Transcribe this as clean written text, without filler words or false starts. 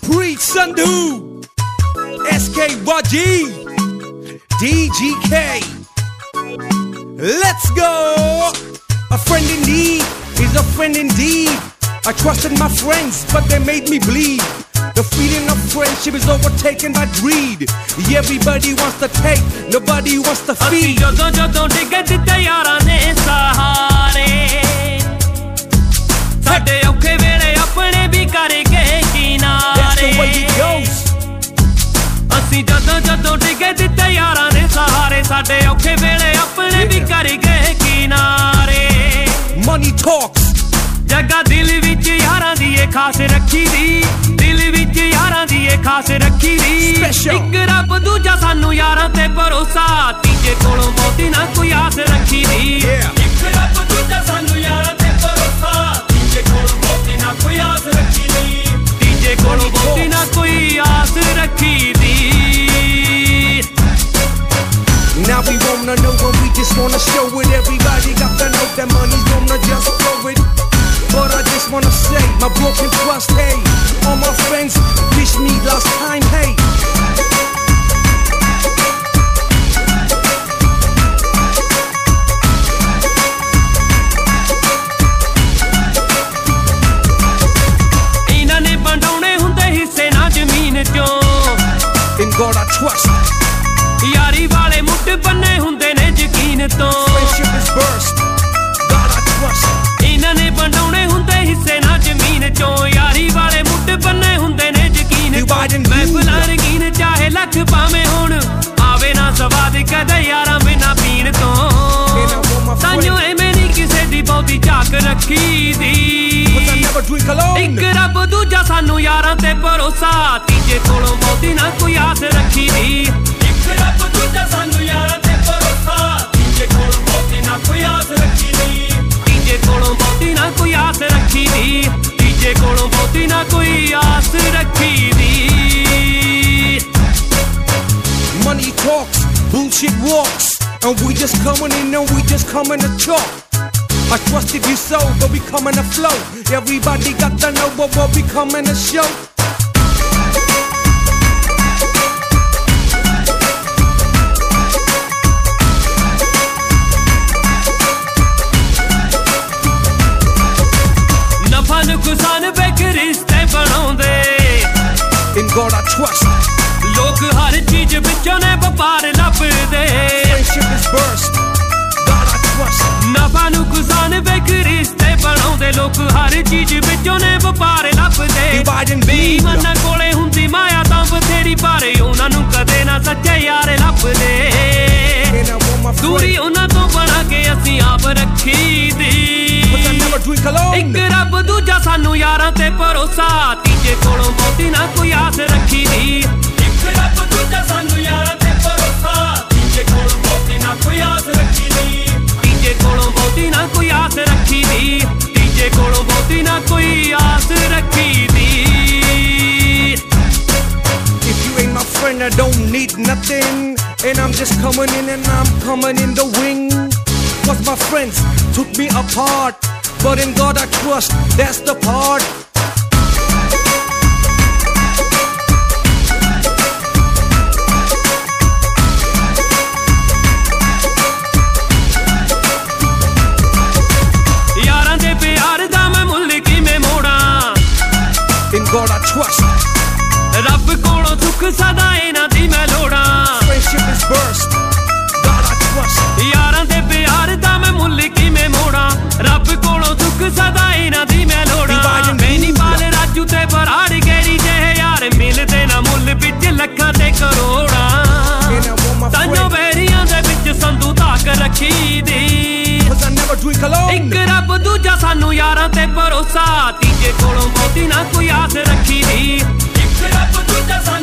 Preach Sandhu, SKYG, DGK. Let's go. A friend in need is a friend indeed. I trusted my friends, but they made me bleed. The feeling of friendship is overtaken by greed. Everybody wants to take, nobody wants to feed. ਜਦੋਂ ਜਦੋਂ ਡਿੱਗੇ ਦਿੱਤੇ ਯਾਰਾਂ ਨੇ ਸਹਾਰੇ ਸਾਡੇ ਔਖੇ ਵੇਲੇ ਆਪਣੇ ਵੀ ਕਰਕੇ ਕਿਨਾਰੇ ਅਸੀਂ ਜਦੋਂ ਜਦੋਂ ਡਿੱਗੇ ਦਿੱਤੇ ਯਾਰਾਂ ਨੇ ਸਹਾਰੇ ਸਾਡੇ ਔਖੇ ਵੇਲੇ ਆਪਣੇ ਵੀ ਕਰਕੇ ਕਿਨਾਰੇ Money talks. ਜੱਗਾ ਦਿਲ ਵਿੱਚ ਯਾਰਾਂ ਦੀ ਏ ਖਾਸ ਰੱਖੀ ਦੀ ਦਿਲ ਵਿੱਚ ਯਾਰਾਂ ਦੀ ਏ ਖਾਸ ਰੱਖੀ ਦੀ ਇੱਕ ਰੱਬ ਦੂਜਾ ਸਾਨੂੰ ਯਾਰਾਂ ਤੇ ਭਰੋਸਾ ਤੀਜੇ ਕੋਲੋਂ ਬਹੁਤੀ ਨਾ ਕੋਈ ਆਸ ਰੱਖੀ ਦੀ ਇੱਕ ਰੱਬ ਦੂਜਾ ਸਾਨੂੰ ਯਾਰਾਂ ਤੇ ਭਰੋਸਾ ਤੀਜੇ ਕੋਲੋਂ ਬਹੁਤੀ ਨਾ ਕੋਈ ਆਸ ਰੱਖੀ ਦੀ ਤੀਜੇ ਕੋਲੋਂ ਬਹੁਤੀ ਨਾ ਕੋਈ ਆਸ ਰੱਖੀ ਦੀ Now we wanna know when we just wanna show it. Everybody got to know that money's gonna just flow it. But I just wanna say, my broken trust, hey. All my friends wish me last time, hey. ਇਹਨਾਂ ਨੇ ਵੰਡਾਉਣੇ ਹੁੰਦੇ ਹਿੱਸੇ ਨਾ ਜ਼ਮੀਨ ਚੋਂ In God I trust. ਯਾਰੀ ਵਾਲੇ ਮੁੱਢ ਬੰਨੇ ਹੁੰਦੇ ਨੇ ਯਕੀਨ ਤੋਂ Friendship is burst. God I trust. ਇਹਨਾਂ ਨੇ ਵੰਡਾਉਣੇ ਹੁੰਦੇ ਹਿੱਸੇ ਨਾ ਜ਼ਮੀਨ ਚੋਂ ਯਾਰੀ ਵਾਲੇ ਮੁੱਢ ਬੰਨੇ ਹੁੰਦੇ ਨੇ ਯਕੀਨ ਤੋਂ ਮਹਿਫਲਾਂ ਰੰਗੀਨ ਚਾਹੇ ਲੱਖ ਭਾਵੇਂ ਹੁਣ ਆਵੇ ਨਾ ਸਵਾਦ ਕਦੇ ਯਾਰਾਂ ਬਿਨਾਂ ਪੀਣ ਤੋਂ ਸਾਨੂੰ ਐਵੇਂ ਨਹੀਂ ਕਿਸੇ ਦੀ ਬਹੁਤੀ ਝਾਕ ਰੱਖੀ ਦੀ ਇੱਕ ਰੱਬ ਦੂਜਾ ਸਾਨੂੰ ਯਾਰਾਂ ਤੇ ਭਰੋਸਾ ਤੀਜੇ ਕੋਲੋਂ ਬਹੁਤੀ ਨਾ ਕੋਈ ਆਸ ਰੱਖੀ ਦੀ ਇੱਕ ਰੱਬ ਦੂਜਾ ਸਾਨੂੰ ਯਾਰਾਂ ਤੇ ਭਰੋਸਾ ਤੀਜੇ ਕੋਲੋਂ ਬਹੁਤੀ ਨਾ ਕੋਈ ਆਸ ਰੱਖੀ ਦੀ ਤੀਜੇ ਕੋਲੋਂ ਬਹੁਤੀ ਨਾ ਕੋਈ ਆਸ ਰੱਖੀ ਦੀ ਤੀਜੇ ਕੋਲੋਂ ਬਹੁਤੀ ਨਾ ਕੋਈ ਆਸ ਰੱਖੀ ਦੀ Money talks, bullshit walks. And we just coming in and we just coming to talk. I trusted you so, but we coming to flow. Everybody got to know what we coming to show. ਨਫਾ ਨੁਕਸਾਨ ਵੇਖ ਰਿਸ਼ਤੇ ਬਣਾਉਂਦੇ In God I trust. ਲੋਕ ਹਰ ਚੀਜ਼ ਵਿੱਚੋਂ ਨੇ ਵਪਾਰ ਲੱਭਦੇ Friendship is burst. God I trust. ਨਫਾ ਨੁਕਸਾਨ ਵੇਖ ਰਿਸ਼ਤੇ ਬਣਾਉਂਦੇ ਲੋਕ ਹਰ ਚੀਜ਼ ਵਿੱਚੋਂ ਨੇ ਵਪਾਰ ਲੱਭਦੇ ਬੇਈਮਾਨਾਂ ਕੋਲੇ ਹੁੰਦੀ ਮਾਇਆ ਤਾਂ ਬਥੇਰੀ ਭਾਰੇ ਉਹਨਾਂ ਨੂੰ ਕਦੇ ਨਾ ਸੱਚੇ ਯਾਰ ਲੱਭਦੇ ਦੂਰੀ ਉਹਨਾਂ ਤੋਂ ਬਣਾ ਕੇ ਅਸੀਂ ਆਪ ਰੱਖੀ ਦੀ ਇੱਕ ਰੱਬ ਦੂਜਾ ਸਾਨੂੰ ਯਾਰਾਂ ਤੇ ਭਰੋਸਾ ਤੀਜੇ ਕੋਲੋਂ ਬਹੁਤੀ ਨਾ ਕੋਈ ਆਸ ਰੱਖੀ ਦੀ ਇੱਕ ਰੱਬ ਦੂਜਾ ਸਾਨੂੰ ਯਾਰਾਂ ਤੇ ਭਰੋਸਾ ਤੀਜੇ ਕੋਲੋਂ ਬਹੁਤੀ ਨਾ ਕੋਈ ਆਸ ਰੱਖੀ ਦੀ ਤੀਜੇ ਕੋਲੋਂ ਬਹੁਤੀ ਨਾ ਕੋਈ ਆਸ ਰੱਖੀ ਦੀ ਤੀਜੇ ਕੋਲੋਂ ਬਹੁਤੀ ਨਾ ਕੋਈ ਆਸ ਰੱਖੀ ਦੀ If you ain't my friend I don't need nothing. And I'm just coming in and I'm coming in the wing. Cause my friends took me apart, but in God I trust, that's the part. ਯਾਰਾਂ ਦੇ ਪਿਆਰ ਦਾ ਮੈਂ ਮੁੱਲ ਕਿਵੇਂ ਮੋੜਾਂ In God I trust. ਰੱਬ ਕੋਲੋਂ ਸੁੱਖ ਸਦਾ ਇਹਨਾਂ ਦੀ ਮੈਂ ਲੋੜਾਂ Friendship is burst. God I trust. ਯਾਰਾਂ ਦੇ ਪਿਆਰ ਦਾ ਮੈਂ ਮੁੱਲ ਕਿਵੇਂ ਮੋੜਾਂ ਰੱਬ ਕੋਲੋਂ ਸੁੱਖ ਸਦਾ ਇਹਨਾਂ ਦੀ ਮੈਂ ਲੋੜਾਂ ਮੈਨੀ ਪਾਲ ਰਾਜੂ ਤੇ ਬਰਾੜ ਗੇਰੀ ਜਿਹੇ ਯਾਰ ਮਿਲਦੇ ਨਾ ਮੁੱਲ ਵਿੱਚ ਲੱਖਾਂ ਤੇ ਕਰੋੜਾਂ ਤਾਂਯੋ ਵੈਰੀਆਂ ਦੇ ਵਿੱਚ ਸੰਧੂ ਧਾਕ ਰੱਖੀ ਦੀ ਇੱਕ ਰੱਬ ਦੂਜਾ ਸਾਨੂੰ ਯਾਰਾਂ ਤੇ ਭਰੋਸਾ ਤੀਜੇ ਕੋਲੋਂ ਬਹੁਤੀ ਨਾ ਕੋਈ ਆਸ ਰੱਖੀ ਦੀ ਇੱਕ ਰੱਬ ਦੂਜਾ